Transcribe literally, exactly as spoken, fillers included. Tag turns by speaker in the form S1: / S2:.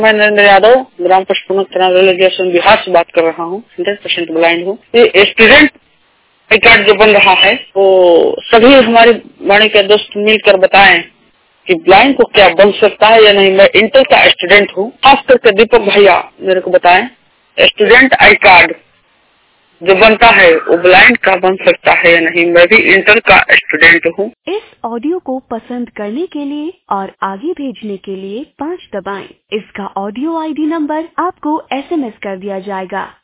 S1: मैं नरेंद्र यादव ग्राम Pashupati railway station Bihar से बात कर रहा हूँ। हंड्रेड परसेंट ब्लाइंड हूँ। ये स्टूडेंट आई कार्ड जो बन रहा है वो सभी हमारे वाणी के दोस्त मिलकर बताएं कि ब्लाइंड को क्या बन सकता है या नहीं। मैं इंटर का स्टूडेंट हूँ। खास करके दीपक भैया मेरे को बताएं स्टूडेंट आई कार्ड जो बनता है वो ब्लाइंड का बन सकता है या नहीं। मैं भी इंटर का स्टूडेंट हूँ।
S2: इस ऑडियो को पसंद करने के लिए और आगे भेजने के लिए पाँच दबाएं। इसका ऑडियो आईडी नंबर आपको एसएमएस कर दिया जाएगा।